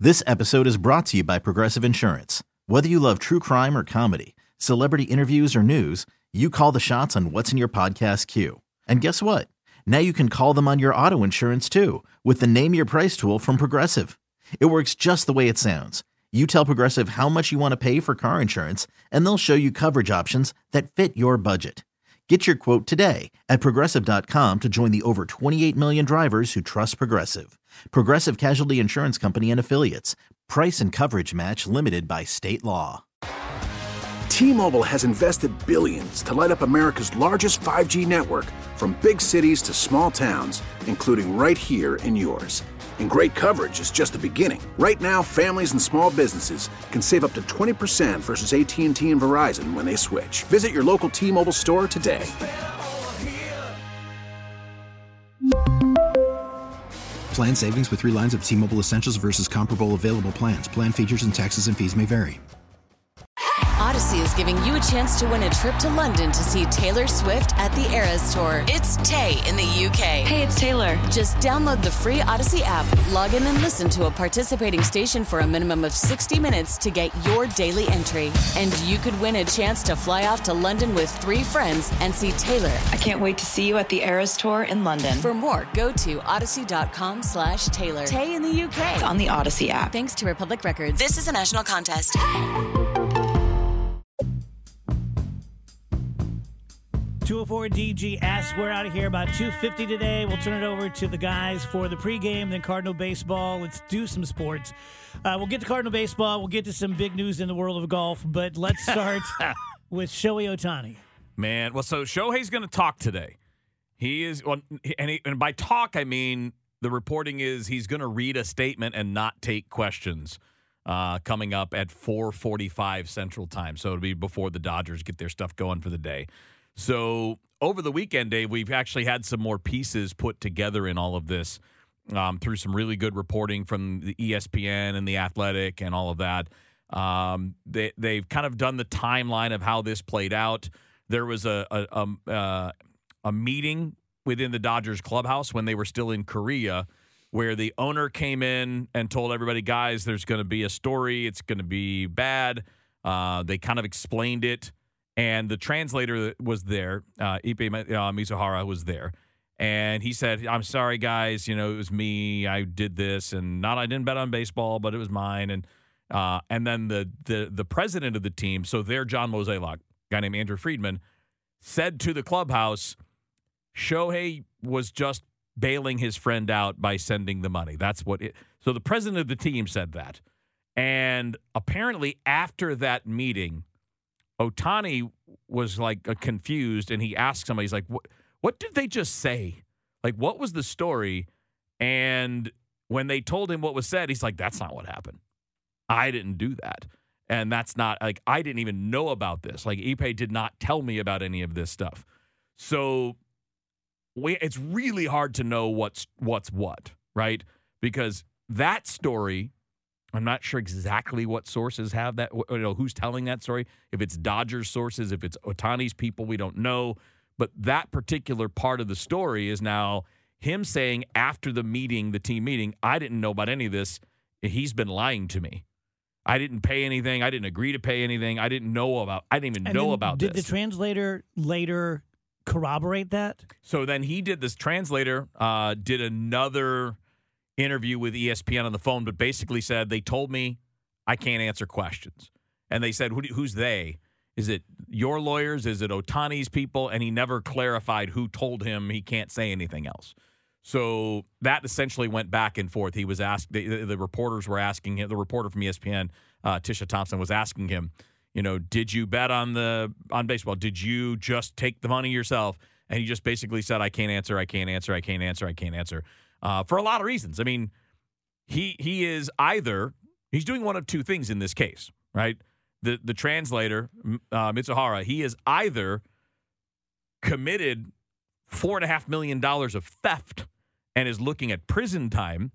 This episode is brought to you by Progressive Insurance. Whether you love true crime or comedy, celebrity interviews or news, you call the shots on what's in your podcast queue. And guess what? Now you can call them on your auto insurance too with the Name Your Price tool from Progressive. It works just the way it sounds. You tell Progressive how much you want to pay for car insurance, and they'll show you coverage options that fit your budget. Get your quote today at Progressive.com to join the over 28 million drivers who trust Progressive. Progressive Casualty Insurance Company and Affiliates. Price and coverage match limited by state law. T-Mobile has invested billions to light up America's largest 5G network, from big cities to small towns, including right here in yours. And great coverage is just the beginning. Right now, families and small businesses can save up to 20% versus AT&T and Verizon when they switch. Visit your local T-Mobile store today. Plan savings with 3 lines of T-Mobile Essentials versus comparable available plans. Plan features and taxes and fees may vary. Odyssey is giving you a chance to win a trip to London to see Taylor Swift at the Eras Tour. It's Tay in the UK. Hey, it's Taylor. Just download the free Odyssey app, log in and listen to a participating station for a minimum of 60 minutes to get your daily entry. And you could win a chance to fly off to London with 3 friends and see Taylor. I can't wait to see you at the Eras Tour in London. For more, go to odyssey.com/Taylor. Tay in the UK. It's on the Odyssey app. Thanks to Republic Records. This is a national contest. 204 DG asks, we're out of here about 2:50 today. We'll turn it over to the guys for the pregame, then Cardinal baseball. Let's do some sports. We'll get to Cardinal baseball. We'll get to some big news in the world of golf, but let's start with Shohei Ohtani. Man, well, so Shohei's going to talk today. He is, well, and by talk, I mean the reporting is he's going to read a statement and not take questions coming up at 4:45 Central Time. So it'll be before the Dodgers get their stuff going for the day. So over the weekend, Dave, we've actually had some more pieces put together in all of this through some really good reporting from the ESPN and the Athletic and all of that. They've kind of done the timeline of how this played out. There was a meeting within the Dodgers clubhouse when they were still in Korea, where the owner came in and told everybody, guys, there's going to be a story. It's going to be bad. They kind of explained it. And the translator was there, Ippei Mizuhara was there. And he said, I'm sorry, guys, it was me. I did this. And I didn't bet on baseball, but it was mine. And then the president of the team, so there, John Mozeliak, a guy named Andrew Friedman, said to the clubhouse, Shohei was just bailing his friend out by sending the money. So the president of the team said that. And apparently after that meeting, Ohtani was confused, and he asked somebody, he's like, what did they just say? Like, what was the story? And when they told him what was said, he's like, that's not what happened. I didn't do that. And that's not, I didn't even know about this. Ippei did not tell me about any of this stuff. So it's really hard to know what's what, right? Because that story, I'm not sure exactly what sources have that, who's telling that story. If it's Dodgers sources, if it's Ohtani's people, we don't know. But that particular part of the story is now him saying after the meeting, the team meeting, I didn't know about any of this. He's been lying to me. I didn't pay anything. I didn't agree to pay anything. I didn't even know about this. Did the translator later corroborate that? So then this translator did another interview with ESPN on the phone, but basically said, they told me I can't answer questions. And they said, who's they? Is it your lawyers? Is it Ohtani's people? And he never clarified who told him he can't say anything else. So that essentially went back and forth. He was asked, the reporters were asking him, the reporter from ESPN, Tisha Thompson, was asking him, did you bet on baseball? Did you just take the money yourself? And he just basically said, I can't answer. For a lot of reasons. I mean, he is he's doing one of two things in this case, right? The translator, Mitsuhara, he is either committed $4.5 million of theft and is looking at prison time,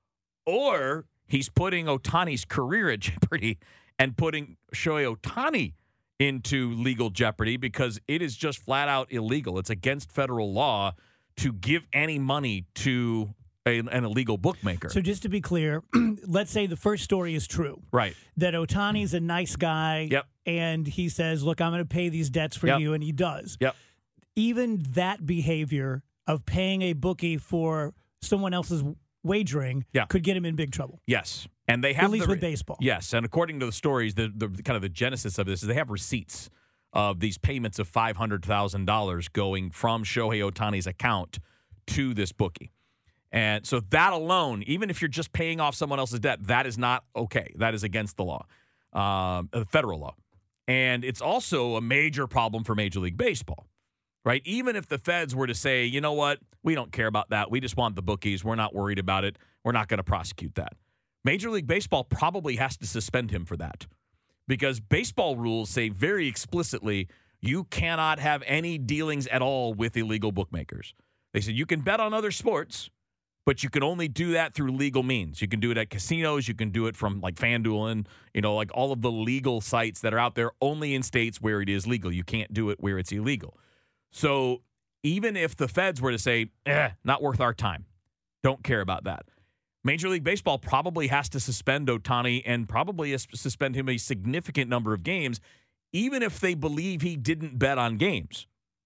or he's putting Ohtani's career at jeopardy and putting Shohei Ohtani into legal jeopardy because it is just flat out illegal. It's against federal law to give any money to an illegal bookmaker. So just to be clear, let's say the first story is true. Right. That Ohtani's a nice guy. Yep. And he says, look, I'm going to pay these debts for you, and he does. Yep. Even that behavior of paying a bookie for someone else's wagering could get him in big trouble. Yes. And they have at least with baseball. Yes, and according to the stories, the kind of the genesis of this is they have receipts of these payments of $500,000 going from Shohei Ohtani's account to this bookie. And so that alone, even if you're just paying off someone else's debt, that is not okay. That is against the law, federal law. And it's also a major problem for Major League Baseball, right? Even if the feds were to say, you know what, we don't care about that. We just want the bookies. We're not worried about it. We're not going to prosecute that. Major League Baseball probably has to suspend him for that because baseball rules say very explicitly you cannot have any dealings at all with illegal bookmakers. They said you can bet on other sports, but you can only do that through legal means. You can do it at casinos. You can do it from like FanDuel and, like all of the legal sites that are out there only in states where it is legal. You can't do it where it's illegal. So even if the feds were to say, not worth our time, don't care about that. Major League Baseball probably has to suspend Ohtani and probably suspend him a significant number of games, even if they believe he didn't bet on games.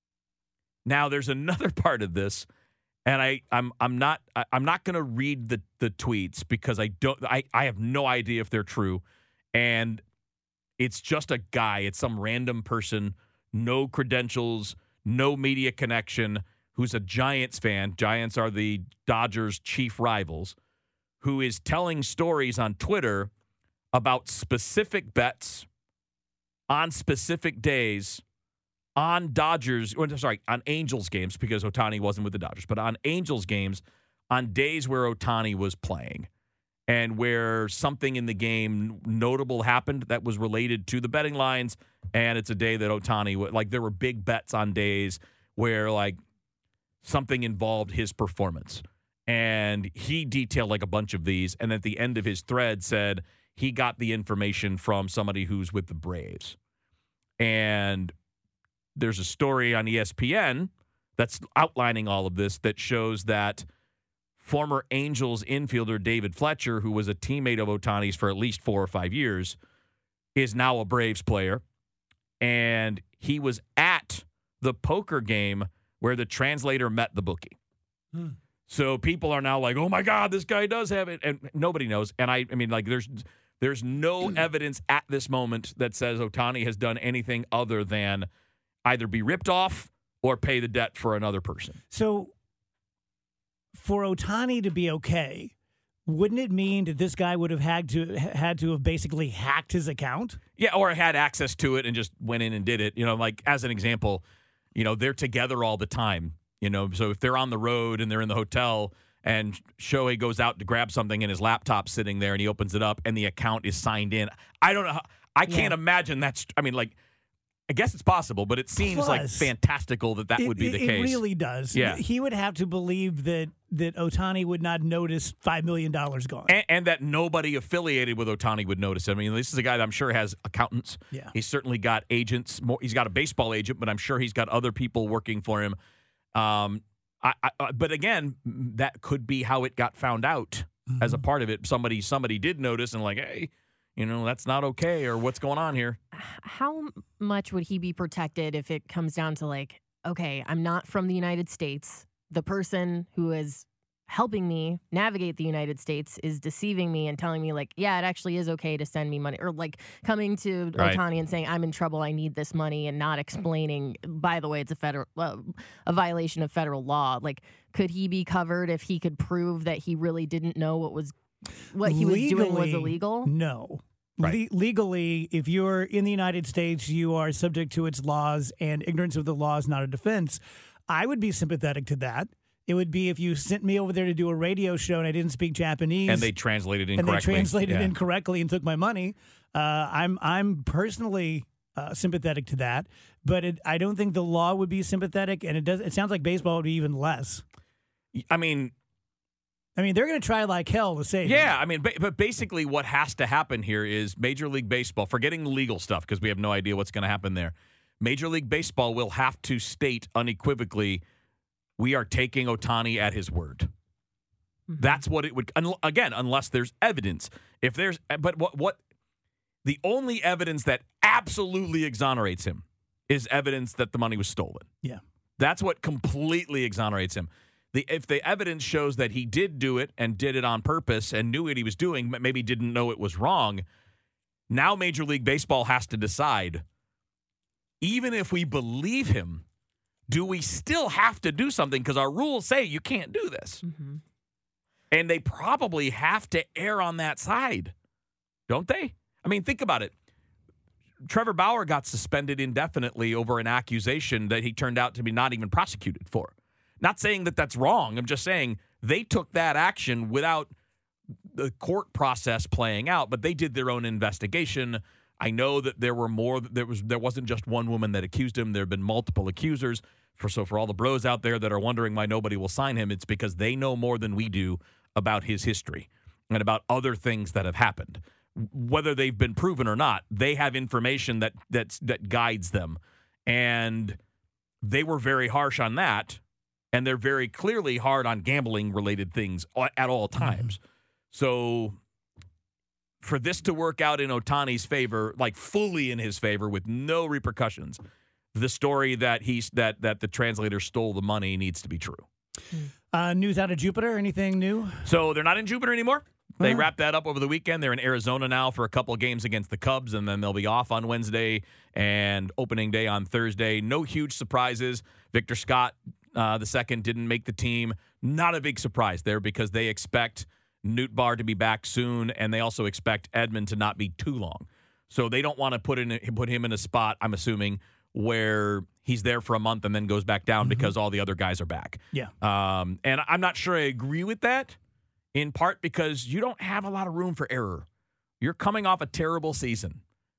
Now, there's another part of this, and I'm not going to read the tweets because I have no idea if they're true, and it's just a guy. It's some random person, no credentials, no media connection, who's a Giants fan. Giants are the Dodgers' chief rivals, who is telling stories on Twitter about specific bets on specific days on on Angels games, because Ohtani wasn't with the Dodgers, but on Angels games on days where Ohtani was playing and where something in the game notable happened that was related to the betting lines, and it's a day that Ohtani, there were big bets on days where, something involved his performance. And he detailed a bunch of these, and at the end of his thread said he got the information from somebody who's with the Braves. And there's a story on ESPN that's outlining all of this that shows that former Angels infielder David Fletcher, who was a teammate of Ohtani's for at least 4 or 5 years, is now a Braves player. And he was at the poker game where the translator met the bookie. So people are now like, oh, my God, this guy does have it. And nobody knows. And I mean, there's no evidence at this moment that says Ohtani has done anything other than either be ripped off or pay the debt for another person. So for Ohtani to be okay, wouldn't it mean that this guy would have had to have basically hacked his account? Yeah, or had access to it and just went in and did it. As an example, they're together all the time. So if they're on the road and they're in the hotel and Shohei goes out to grab something and his laptop's sitting there and he opens it up and the account is signed in, I don't know. I can't imagine that's, I guess it's possible, but it seems fantastical that would be the case. It really does. Yeah. He would have to believe that Ohtani would not notice $5 million gone. And that nobody affiliated with Ohtani would notice it. This is a guy that I'm sure has accountants. Yeah. He's certainly got agents. He's got a baseball agent, but I'm sure he's got other people working for him. But again, that could be how it got found out as a part of it. Somebody did notice and hey, that's not okay, or what's going on here. How much would he be protected if it comes down to okay, I'm not from the United States. The person who is helping me navigate the United States is deceiving me and telling me yeah, it actually is okay to send me money, or coming to Ohtani and saying I'm in trouble, I need this money, and not explaining, by the way, it's a violation of federal law. Could he be covered if he could prove that he really didn't know what he was doing was illegal? No. Right. Legally, if you're in the United States, you are subject to its laws, and ignorance of the law is not a defense. I would be sympathetic to that. It would be if you sent me over there to do a radio show and I didn't speak Japanese. And they translated incorrectly. Incorrectly and took my money. I'm personally sympathetic to that, but I don't think the law would be sympathetic, and it sounds like baseball would be even less. I mean, they're going to try like hell to save him. Yeah, but basically what has to happen here is Major League Baseball, forgetting the legal stuff because we have no idea what's going to happen there, Major League Baseball will have to state unequivocally, we are taking Ohtani at his word. That's what it would, again, unless there's evidence. If there's, but what the only evidence that absolutely exonerates him is evidence that the money was stolen. Yeah. That's what completely exonerates him. If the evidence shows that he did do it and did it on purpose and knew what he was doing, but maybe didn't know it was wrong, now Major League Baseball has to decide, even if we believe him, do we still have to do something? Because our rules say you can't do this. Mm-hmm. And they probably have to err on that side, don't they? I mean, think about it. Trevor Bauer got suspended indefinitely over an accusation that he turned out to be not even prosecuted for. Not saying that that's wrong. I'm just saying they took that action without the court process playing out, but they did their own investigation. I know that there were more. There wasn't just one woman that accused him. There have been multiple accusers. For all the bros out there that are wondering why nobody will sign him, it's because they know more than we do about his history and about other things that have happened. Whether they've been proven or not, they have information that guides them. And they were very harsh on that, and they're very clearly hard on gambling-related things at all times. So for this to work out in Ohtani's favor, like fully in his favor with no repercussions, the story that that the translator stole the money needs to be true. News out of Jupiter? Anything new? So they're not in Jupiter anymore. They wrapped that up over the weekend. They're in Arizona now for a couple of games against the Cubs, and then they'll be off on Wednesday and opening day on Thursday. No huge surprises. Victor Scott II didn't make the team. Not a big surprise there because they expect Nootbaar to be back soon, and they also expect Edman to not be too long. So they don't want to put him in a spot, I'm assuming, where he's there for a month and then goes back down because all the other guys are back. Yeah. And I'm not sure I agree with that, in part because you don't have a lot of room for error. You're coming off a terrible season,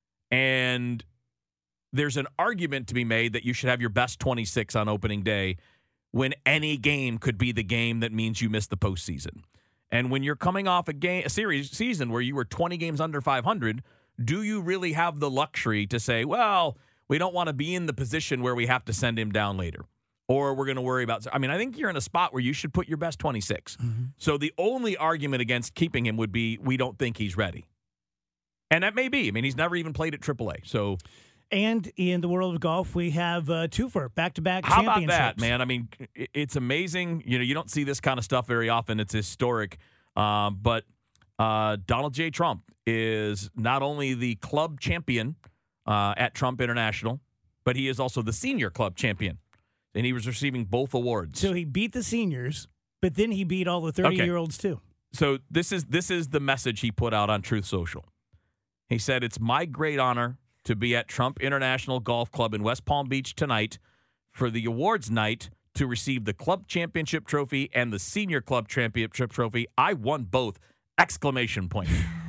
and there's an argument to be made that you should have your best 26 on opening day when any game could be the game that means you miss the postseason. And when you're coming off a season where you were 20 games under 500, do you really have the luxury to say, well, we don't want to be in the position where we have to send him down later, or we're going to worry about. I mean, I think you're in a spot where you should put your best 26. So the only argument against keeping him would be we don't think he's ready. And that may be. I mean, he's never even played at AAA. So, and in the world of golf, we have twofer, back-to-back championships. How about that, man? I mean, it's amazing. You know, you don't see this kind of stuff very often. It's historic. But Donald J. Trump is not only the club champion at Trump International, but he is also the senior club champion. And he was receiving both awards. So he beat the seniors, but then he beat all the 30-year-olds too. So this is the message he put out on Truth Social. He said, "It's my great honor to be at Trump International Golf Club in West Palm Beach tonight for the awards night to receive the club championship trophy and the senior club championship trophy. I won both!" Exclamation point.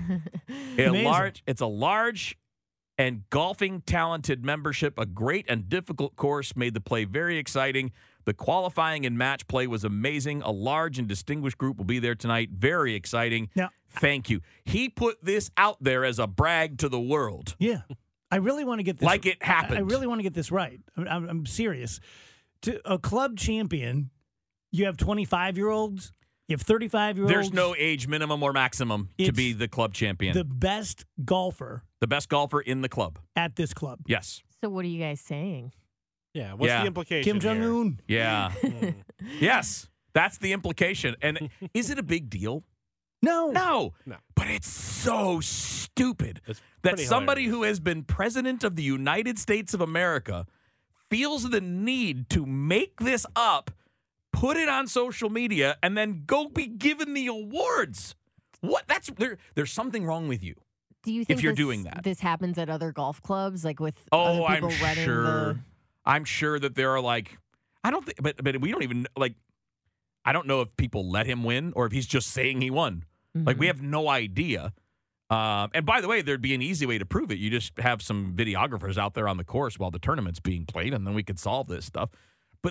It's a large and golfing talented membership. A great and difficult course made the play very exciting. The qualifying and match play was amazing. A large and distinguished group will be there tonight. Very exciting. Now, thank you. He put this out there as a brag to the world. Yeah. I really want to get this. Like it happened. I really want to get this right. I'm serious. To a club champion, you have 25-year-olds. You have 35-year-olds. There's no age minimum or maximum to be the club champion. The best golfer. The best golfer in the club. At this club. Yes. So what are you guys saying? Yeah, what's the implication Kim Jong-un. Yeah. Yes, that's the implication. And is it a big deal? No. But it's so stupid that somebody who has been president of the United States of America feels the need to make this up, put it on social media, and then go be given the awards. What? There's something wrong with you. Do you think if you're doing that? This happens at other golf clubs, like with other people I'm running sure. I'm sure that there are I don't think, but we don't even I don't know if people let him win or if he's just saying he won. Like we have no idea. And by the way, there'd be an easy way to prove it. You just have some videographers out there on the course while the tournament's being played, and then we could solve this stuff. But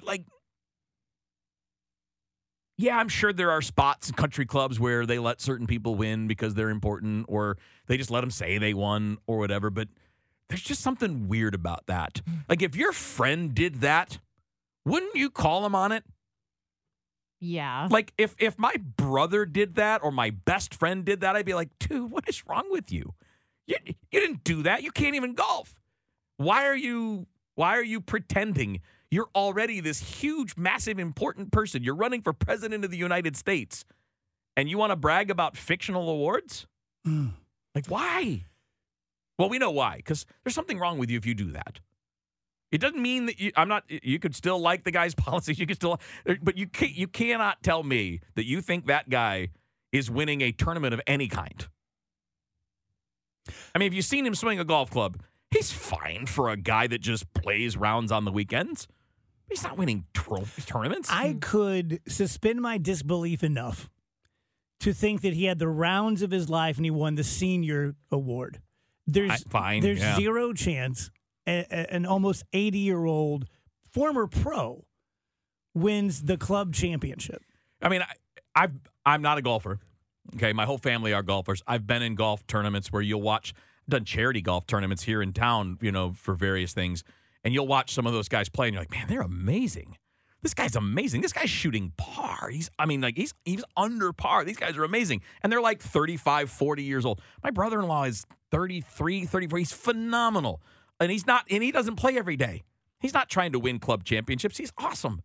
yeah, I'm sure there are spots in country clubs where they let certain people win because they're important, or they just let them say they won or whatever. But there's just something weird about that. Like if your friend did that, wouldn't you call him on it? Yeah. Like, if my brother did that or my best friend did that, I'd be like, dude, what is wrong with you? You didn't do that. You can't even golf. Why are you pretending you're already this huge, massive, important person? You're running for president of the United States, and you want to brag about fictional awards? Like, why? Well, we know why, because there's something wrong with you if you do that. It doesn't mean that you could still like the guy's policies. You could still, but you cannot tell me that you think that guy is winning a tournament of any kind. I mean, if you've seen him swing a golf club, he's fine for a guy that just plays rounds on the weekends. He's not winning tournaments. I could suspend my disbelief enough to think that he had the rounds of his life and he won the senior award. There's zero chance an almost 80-year-old former pro wins the club championship. I mean, I'm not a golfer. Okay, my whole family are golfers. I've been in golf tournaments where you'll watch. I've done charity golf tournaments here in town, for various things, and you'll watch some of those guys play, and you're like, man, they're amazing. This guy's amazing. This guy's shooting par. He's under par. These guys are amazing, and they're like 35, 40 years old. My brother-in-law is 33, 34. He's phenomenal, and he doesn't play every day. He's not trying to win club championships. He's awesome.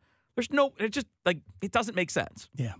It doesn't make sense. Yeah.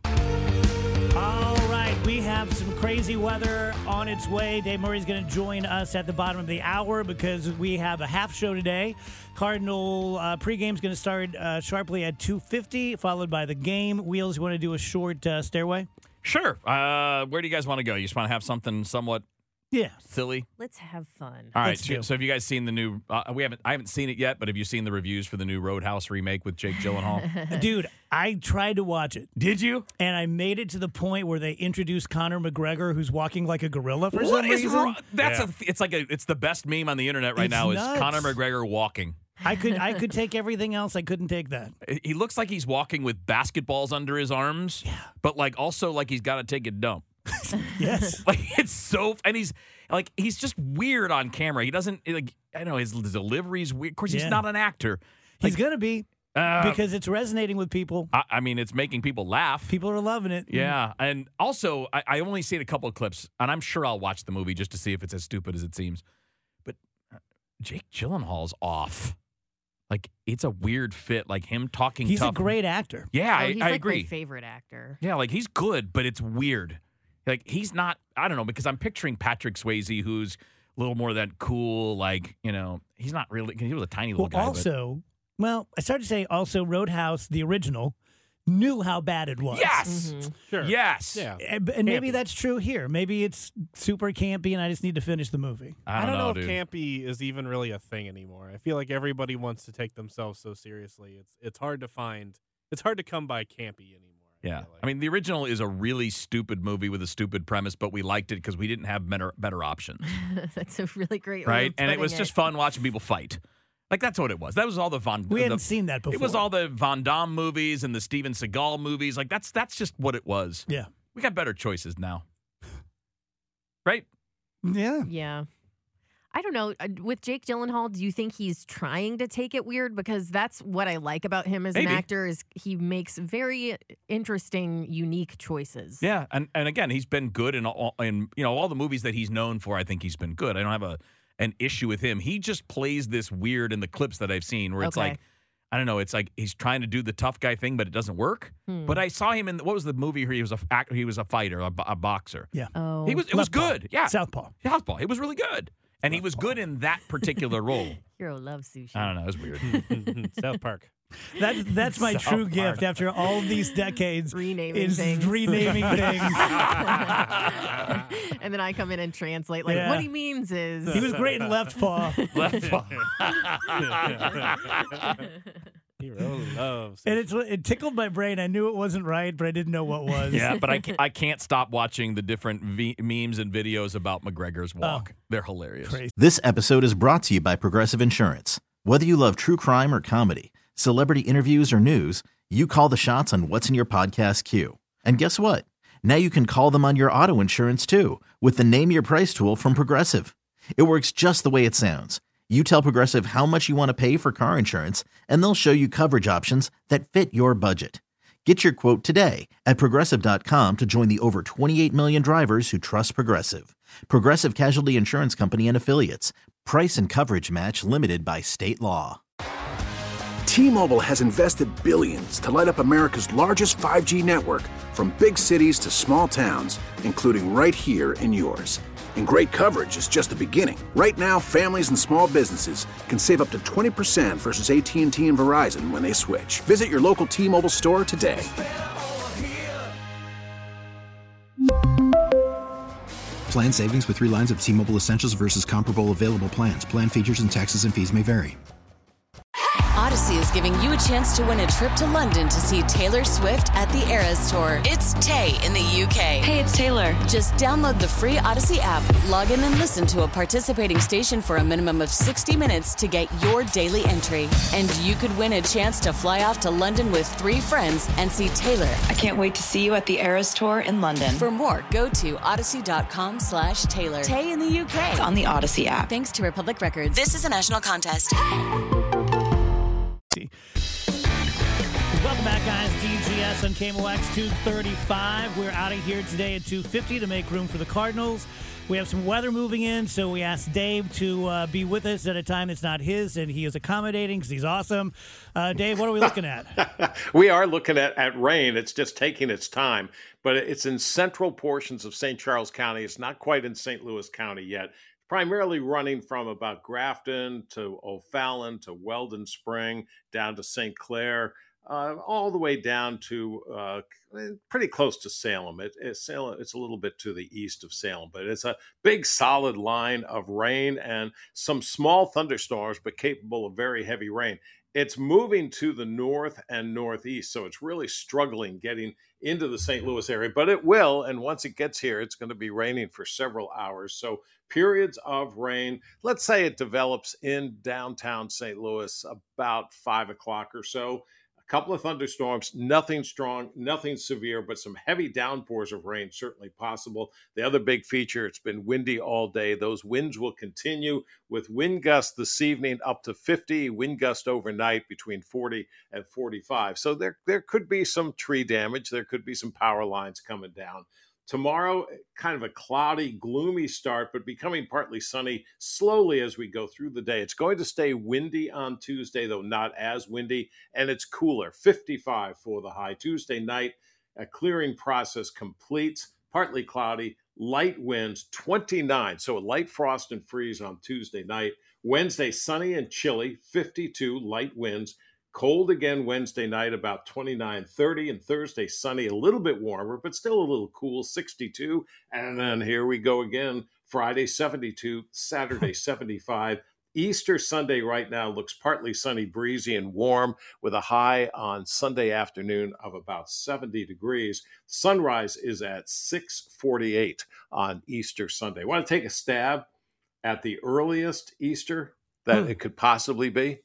All right, we have some crazy weather on its way. Dave Murray's going to join us at the bottom of the hour because we have a half show today. Cardinal pregame's going to start sharply at 2:50, followed by the game. Wheels, you want to do a short stairway? Sure. Where do you guys want to go? You just want to have something somewhat silly? Let's have fun. All right. So have you guys seen the new? I haven't seen it yet, but have you seen the reviews for the new Roadhouse remake with Jake Gyllenhaal? Dude, I tried to watch it. Did you? And I made it to the point where they introduced Conor McGregor, who's walking like a gorilla for some reason. Wrong? It's the best meme on the internet right now. Nuts. Is Conor McGregor walking? I could take everything else. I couldn't take that. He looks like he's walking with basketballs under his arms. Yeah. But also he's got to take a dump. Yes. It's so, and he's just weird on camera. He doesn't I know his delivery's weird. Of course, he's not an actor. He's gonna be because it's resonating with people. I mean, it's making people laugh. People are loving it. Yeah, and also I only seen a couple of clips, and I'm sure I'll watch the movie just to see if it's as stupid as it seems. But Jake Gyllenhaal's off. It's a weird fit. Him talking. He's tough. a great actor. Yeah, he's I agree. My favorite actor. Yeah, he's good, but it's weird. He's not, I don't know, because I'm picturing Patrick Swayze, who's a little more that cool, he's not really, he was a tiny little guy. I started to say Roadhouse, the original, knew how bad it was. Yes. Mm-hmm. Sure. Yes. Yeah. And maybe that's true here. Maybe it's super campy and I just need to finish the movie. I don't know if dude. campy is even really a thing anymore. I feel like everybody wants to take themselves so seriously. It's hard to come by campy anymore. Yeah. I mean, the original is a really stupid movie with a stupid premise, but we liked it because we didn't have better options. That's a really great way. Right? And it was just fun watching people fight. That's what it was. That was all the Von. We hadn't seen that before. It was all the Von Damme movies and the Steven Seagal movies. That's just what it was. Yeah. We got better choices now. Right? Yeah. Yeah. I don't know. With Jake Gyllenhaal, do you think he's trying to take it weird? Because that's what I like about him as an actor is he makes very interesting, unique choices. Yeah, and again, he's been good in all the movies that he's known for. I think he's been good. I don't have an issue with him. He just plays this weird in the clips that I've seen where it's I don't know. It's he's trying to do the tough guy thing, but it doesn't work. But I saw him in what was the movie where he was a fighter, a boxer. Yeah. Oh. It was good. Yeah. Southpaw. It was really good. And he was good in that particular role. Hero loves sushi. I don't know. It was weird. South Park. That's my true gift after all these decades. Renaming things. And then I come in and translate. What he means is... He was great in Left Paw. Left Paw. Hero loves. And it tickled my brain. I knew it wasn't right, but I didn't know what was. Yeah, but I can't stop watching the different memes and videos about McGregor's walk. They're hilarious. Crazy. This episode is brought to you by Progressive Insurance. Whether you love true crime or comedy, celebrity interviews or news, you call the shots on what's in your podcast queue. And guess what? Now you can call them on your auto insurance too with the Name Your Price tool from Progressive. It works just the way it sounds. You tell Progressive how much you want to pay for car insurance, and they'll show you coverage options that fit your budget. Get your quote today at Progressive.com to join the over 28 million drivers who trust Progressive. Progressive Casualty Insurance Company and Affiliates. Price and coverage match limited by state law. T-Mobile has invested billions to light up America's largest 5G network, from big cities to small towns, including right here in yours. And great coverage is just the beginning. Right now, families and small businesses can save up to 20% versus AT&T and Verizon when they switch. Visit your local T-Mobile store today. Plan savings with 3 lines of T-Mobile Essentials versus comparable available plans. Plan features and taxes and fees may vary. Odyssey is giving you a chance to win a trip to London to see Taylor Swift at the Eras Tour. It's Tay in the UK. Hey, it's Taylor. Just download the free Odyssey app, log in and listen to a participating station for a minimum of 60 minutes to get your daily entry. And you could win a chance to fly off to London with 3 friends and see Taylor. I can't wait to see you at the Eras Tour in London. For more, go to odyssey.com/Taylor. Tay in the UK. It's on the Odyssey app. Thanks to Republic Records. This is a national contest. Welcome back, guys. DGS on KMOX 235. We're out of here today at 2:50 to make room for the Cardinals. We have some weather moving in, so we asked Dave to be with us at a time that's not his, and he is accommodating because he's awesome. Dave, what are we looking at? We are looking at rain. It's just taking its time, but it's in central portions of St. Charles County. It's not quite in St. Louis County yet. Primarily running from about Grafton to O'Fallon to Weldon Spring down to St. Clair, all the way down to pretty close to Salem. It's a little bit to the east of Salem, but it's a big solid line of rain and some small thunderstorms, but capable of very heavy rain. It's moving to the north and northeast, so it's really struggling getting into the St. Louis area, but it will, and once it gets here, it's going to be raining for several hours. So periods of rain, let's say it develops in downtown St. Louis about 5 o'clock or so. A couple of thunderstorms, nothing strong, nothing severe, but some heavy downpours of rain certainly possible. The other big feature, it's been windy all day. Those winds will continue with wind gusts this evening up to 50, wind gust overnight between 40 and 45. So there could be some tree damage. There could be some power lines coming down. Tomorrow, kind of a cloudy, gloomy start, but becoming partly sunny slowly as we go through the day. It's going to stay windy on Tuesday, though not as windy, and it's cooler, 55 for the high. Tuesday night, a clearing process completes, partly cloudy, light winds, 29, so a light frost and freeze on Tuesday night. Wednesday, sunny and chilly, 52, light winds. Cold again Wednesday night, about 29, 30, and Thursday sunny, a little bit warmer, but still a little cool, 62. And then here we go again, Friday 72, Saturday 75. Easter Sunday right now looks partly sunny, breezy, and warm with a high on Sunday afternoon of about 70 degrees. Sunrise is at 6:48 on Easter Sunday. Want to take a stab at the earliest Easter that it could possibly be?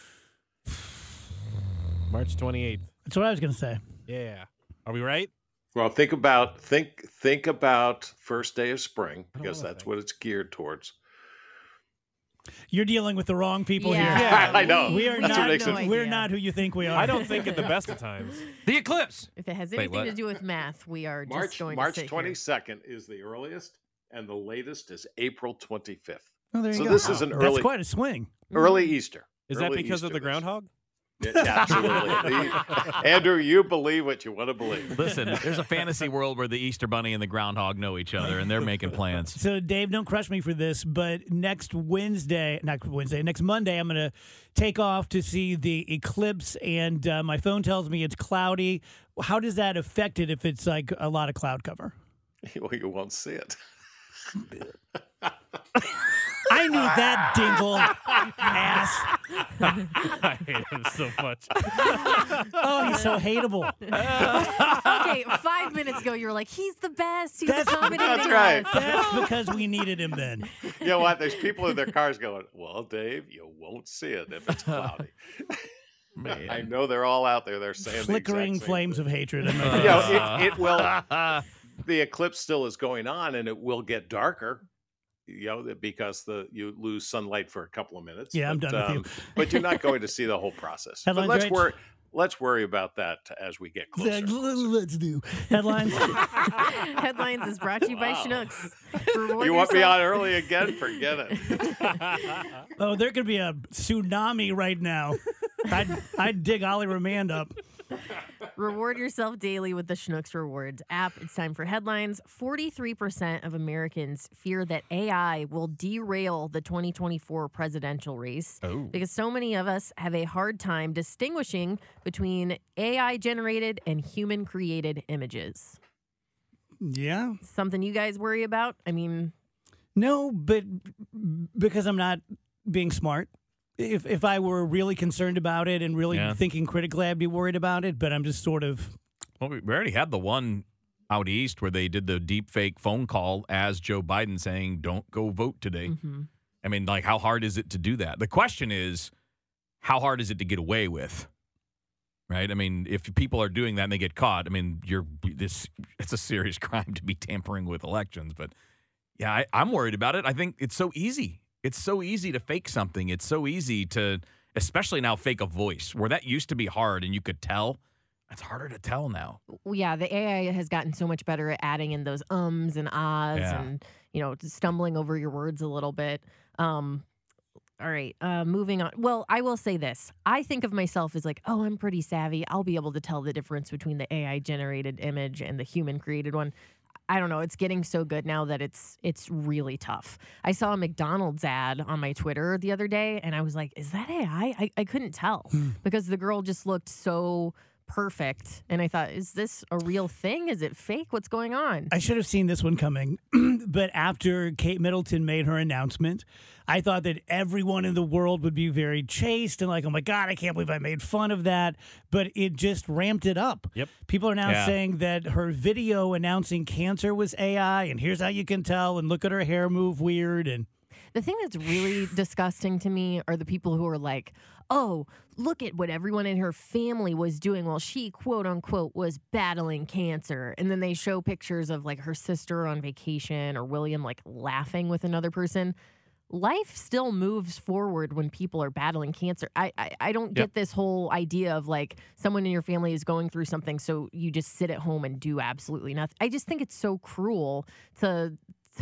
March 28th. That's what I was going to say. Yeah. Are we right? Well, think about first day of spring, because that's what it's geared towards. You're dealing with the wrong people here. Yeah, I know. We are we're not who you think we are. I don't think at the best of times. The eclipse. If it has anything to do with math, we are just going March to sit 22nd is the earliest, and the latest is April 25th. Oh, there you so go. This is an That's quite a swing. Early Easter. Is that because of the groundhog? Yeah, absolutely. Andrew, you believe what you want to believe. Listen, there's a fantasy world where the Easter Bunny and the groundhog know each other, and they're making plans. So, Dave, don't crush me for this, but next Monday, I'm going to take off to see the eclipse, and my phone tells me it's cloudy. How does that affect it if it's like a lot of cloud cover? Well, you won't see it. I knew that, dingle ass. I hate him so much. Oh, he's so hateable. Okay, 5 minutes ago, you were like, he's the best. He's accommodating That's right. us. That's because we needed him then. You know what? There's people in their cars going, well, Dave, you won't see it if it's cloudy. Man. I know they're all out there. They're saying Flickering the exact same flames thing. of hatred. It will. The eclipse still is going on, and it will get darker. Because you lose sunlight for a couple of minutes. Yeah, I'm done with you. But you're not going to see the whole process. Headlines But let's worry about that as we get closer. Let's do headlines. Headlines is brought to you by Schnucks. You want me on early again? Forget it. Oh, there could be a tsunami right now. I'd dig Ollie Remand up. Reward yourself daily with the Schnucks Rewards app. It's time for headlines. 43% of Americans fear that AI will derail the 2024 presidential race because so many of us have a hard time distinguishing between AI-generated and human-created images. Yeah. Something you guys worry about? I mean... No, but because I'm not being smart. If I were really concerned about it and really thinking critically, I'd be worried about it. But I'm just sort of... Well, we already had the one out east where they did the deep fake phone call as Joe Biden saying, don't go vote today. Mm-hmm. I mean, like, how hard is it to do that? The question is, how hard is it to get away with? Right? I mean, if people are doing that and they get caught, I mean, it's a serious crime to be tampering with elections. But, yeah, I'm worried about it. I think it's so easy. It's so easy to fake something. It's so easy to, especially now, fake a voice, where that used to be hard and you could tell. It's harder to tell now. Yeah, the AI has gotten so much better at adding in those ums and ahs and, stumbling over your words a little bit. All right, moving on. Well, I will say this. I think of myself as like, I'm pretty savvy. I'll be able to tell the difference between the AI-generated image and the human-created one. I don't know. It's getting so good now that it's really tough. I saw a McDonald's ad on my Twitter the other day, and I was like, is that AI? I couldn't tell because the girl just looked so perfect. And I thought, is this a real thing? Is it fake? What's going on? I should have seen this one coming. But after Kate Middleton made her announcement, I thought that everyone in the world would be very chaste and like, oh my God, I can't believe I made fun of that. But it just ramped it up. Yep. People are now saying that her video announcing cancer was AI, and here's how you can tell, and look at her hair move weird. And the thing that's really disgusting to me are the people who are like, oh, look at what everyone in her family was doing while she, quote unquote, was battling cancer. And then they show pictures of like her sister on vacation or William like laughing with another person. Life still moves forward when people are battling cancer. I don't get this whole idea of like someone in your family is going through something, so you just sit at home and do absolutely nothing. I just think it's so cruel to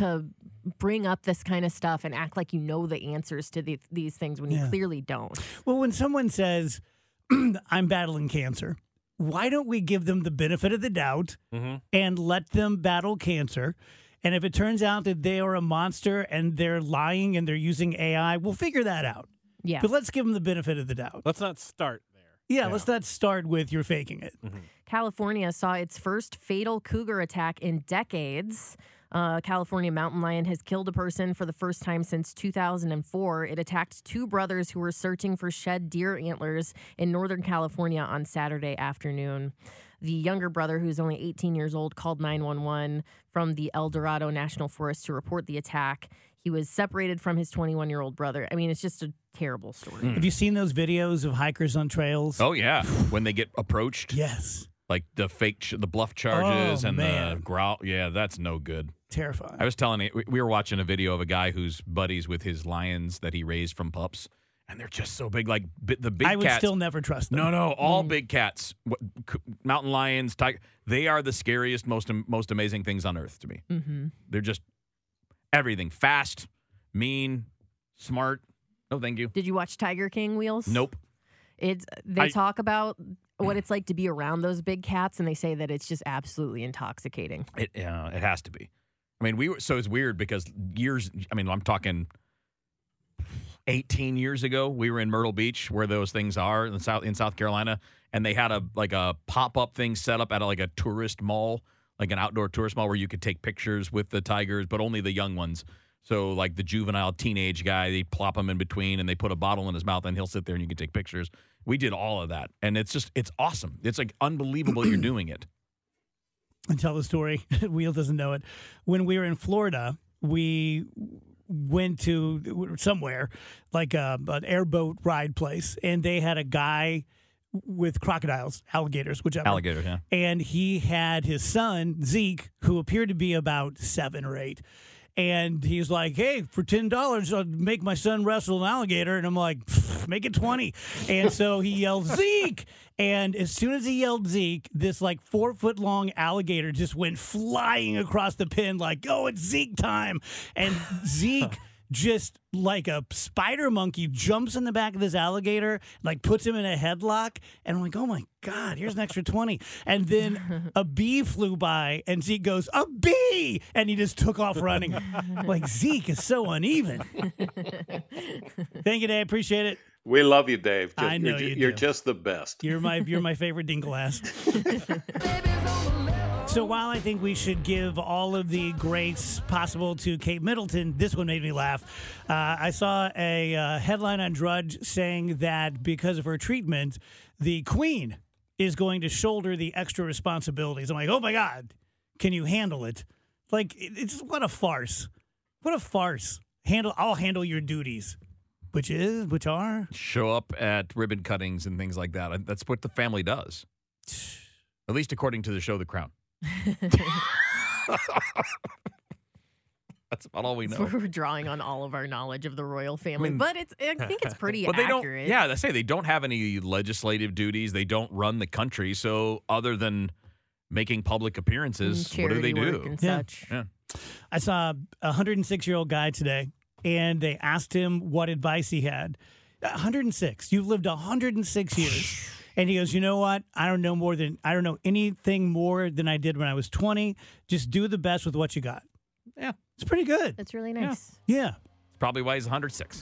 bring up this kind of stuff and act like you know the answers to these things when you clearly don't. Well, when someone says, I'm battling cancer, why don't we give them the benefit of the doubt and let them battle cancer? And if it turns out that they are a monster and they're lying and they're using AI, we'll figure that out. Yeah. But let's give them the benefit of the doubt. Let's not start there. Yeah, let's not start with you're faking it. Mm-hmm. California saw its first fatal cougar attack in decades. California mountain lion has killed a person for the first time since 2004. It attacked two brothers who were searching for shed deer antlers in Northern California on Saturday afternoon. The younger brother, who's only 18 years old, called 911 from the El Dorado National Forest to report the attack. He was separated from his 21-year-old brother. I mean, it's just a terrible story. Have you seen those videos of hikers on trails? Oh, yeah. When they get approached. Yes. Like the the bluff charges and man. the growl. Yeah, that's no good. Terrifying. I was telling you, we were watching a video of a guy who's buddies with his lions that he raised from pups. And they're just so big, like the big cats. I would still never trust them. No, all big cats, mountain lions, tiger, they are the scariest, most amazing things on earth to me. Mm-hmm. They're just everything. Fast, mean, smart. No, thank you. Did you watch Tiger King, Wheels? Nope. They talk about what it's like to be around those big cats, and they say that it's just absolutely intoxicating. It has to be. I mean, so it's weird because I'm talking 18 years ago, we were in Myrtle Beach, where those things are in South Carolina, and they had a pop-up thing set up at a tourist mall, like an outdoor tourist mall, where you could take pictures with the tigers, but only the young ones. So like the juvenile teenage guy, they plop him in between, and they put a bottle in his mouth, and he'll sit there, and you can take pictures. We did all of that, and it's awesome. It's like unbelievable you're doing it. And tell the story. Wheel doesn't know it. When we were in Florida, we went to somewhere like an airboat ride place, and they had a guy with crocodiles, alligators, whichever. Alligators, yeah. And he had his son, Zeke, who appeared to be about 7 or 8. And he's like, hey, for $10, I'll make my son wrestle an alligator. And I'm like, make it 20. And so he yelled, Zeke. And as soon as he yelled Zeke, this like 4-foot-long alligator just went flying across the pen like, oh, it's Zeke time. And Zeke just like a spider monkey jumps in the back of this alligator, like puts him in a headlock. And I'm like, oh my God, here's an extra 20. And then a bee flew by and Zeke goes, a bee! And he just took off running. Like, Zeke is so uneven. Thank you, Dave. Appreciate it. We love you, Dave. I know you're just the best. You're my favorite Dinklelass. So while I think we should give all of the grace possible to Kate Middleton, this one made me laugh. I saw a headline on Drudge saying that because of her treatment, the Queen is going to shoulder the extra responsibilities. I'm like, oh my God, can you handle it? Like, it's what a farce. What a farce. I'll handle your duties. Which are? Show up at ribbon cuttings and things like that. That's what the family does. At least according to the show The Crown. That's about all we know. We're drawing on all of our knowledge of the royal family, but I think it's pretty but they accurate. Don't, they say they don't have any legislative duties. They don't run the country. So other than making public appearances, what do they do? And such. Yeah. I saw a 106-year-old guy today, and they asked him what advice he had. 106. You've lived 106 years. And he goes, you know what? I don't know anything more than I did when I was 20. Just do the best with what you got. Yeah. It's pretty good. That's really nice. Yeah. It's probably why he's 106.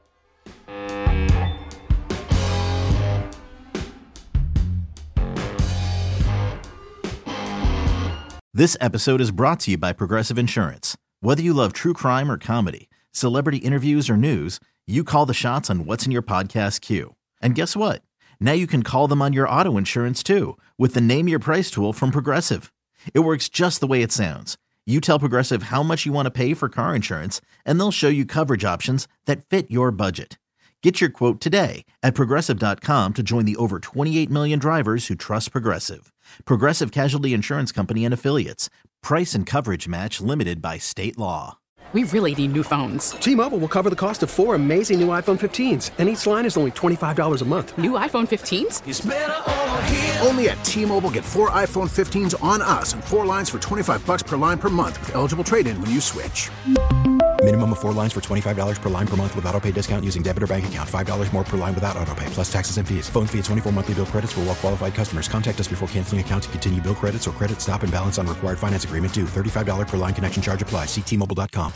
This episode is brought to you by Progressive Insurance. Whether you love true crime or comedy, celebrity interviews or news, you call the shots on what's in your podcast queue. And guess what? Now you can call them on your auto insurance too with the Name Your Price tool from Progressive. It works just the way it sounds. You tell Progressive how much you want to pay for car insurance, and they'll show you coverage options that fit your budget. Get your quote today at Progressive.com to join the over 28 million drivers who trust Progressive. Progressive Casualty Insurance Company and Affiliates. Price and coverage match limited by state law. We really need new phones. T-Mobile will cover the cost of 4 amazing new iPhone 15s, and each line is only $25 a month. New iPhone 15s? It's better over here. Only at T-Mobile, get 4 iPhone 15s on us and 4 lines for $25 per line per month with eligible trade-in when you switch. Minimum of 4 lines for $25 per line per month with autopay discount using debit or bank account. $5 more per line without autopay, plus taxes and fees. Phone fee at 24 monthly bill credits for well-qualified customers. Contact us before canceling account to continue bill credits or credit stop and balance on required finance agreement due. $35 per line connection charge applies. See T-Mobile.com.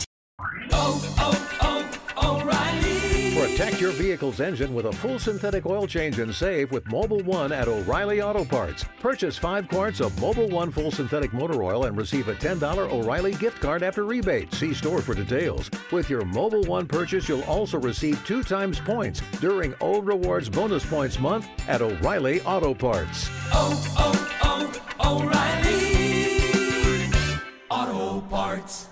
O'Reilly. Protect your vehicle's engine with a full synthetic oil change and save with Mobil 1 at O'Reilly Auto Parts. Purchase 5 quarts of Mobil 1 full synthetic motor oil and receive a $10 O'Reilly gift card after rebate. See store for details. With your Mobil 1 purchase, you'll also receive 2 times points during O Rewards Bonus Points Month at O'Reilly Auto Parts. O'Reilly Auto Parts.